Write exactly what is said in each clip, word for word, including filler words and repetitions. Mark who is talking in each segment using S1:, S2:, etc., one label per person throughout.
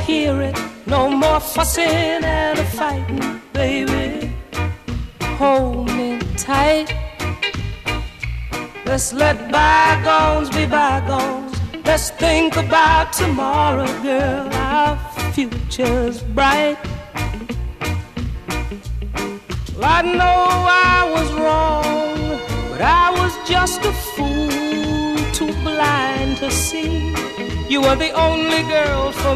S1: hear it. No more fussing and a fighting, baby. Hold me tight. Let's let bygones be bygones. Let's think about tomorrow, girl. Our future's bright. Well, I know I was wrong, but I was just a fool, too blind to see you were the only girl for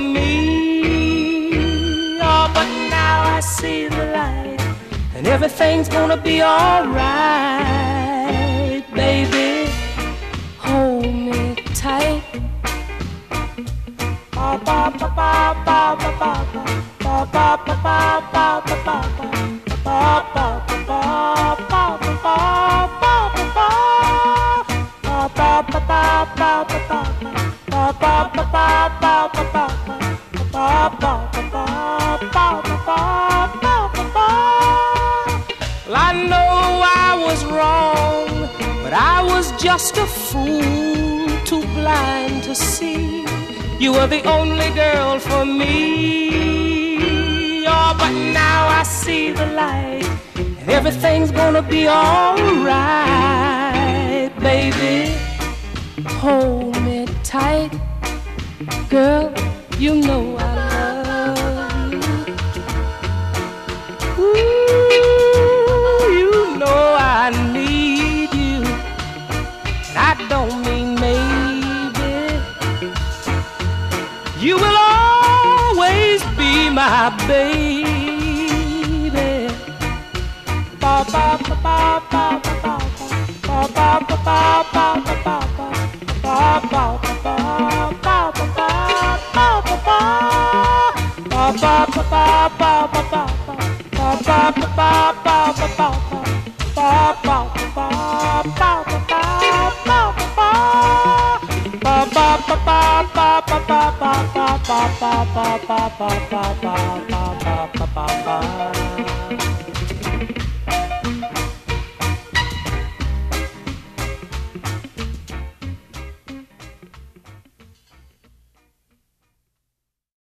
S1: me. Oh, but now I see the light, and everything's gonna be alright, baby. Hold me tight. Ba ba ba ba ba ba ba ba ba ba ba ba ba ba. Ba ba ba ba ba ba ba ba ba. Ba ba ba ba ba ba ba. Ba ba ba ba ba ba ba. Ba ba ba ba ba ba ba. Well, I know I was wrong, but I was just a fool, too blind to see you were the only girl for me. Oh, but now I see the light, and everything's gonna be alright, baby. Hold me tight, girl, you know I love you. Ooh, you know I need you, and I don't mean maybe. You will always be my baby. Ba ba ba ba ba ba ba ba ba ba ba ba ba ba ba ba ba ba ba ba.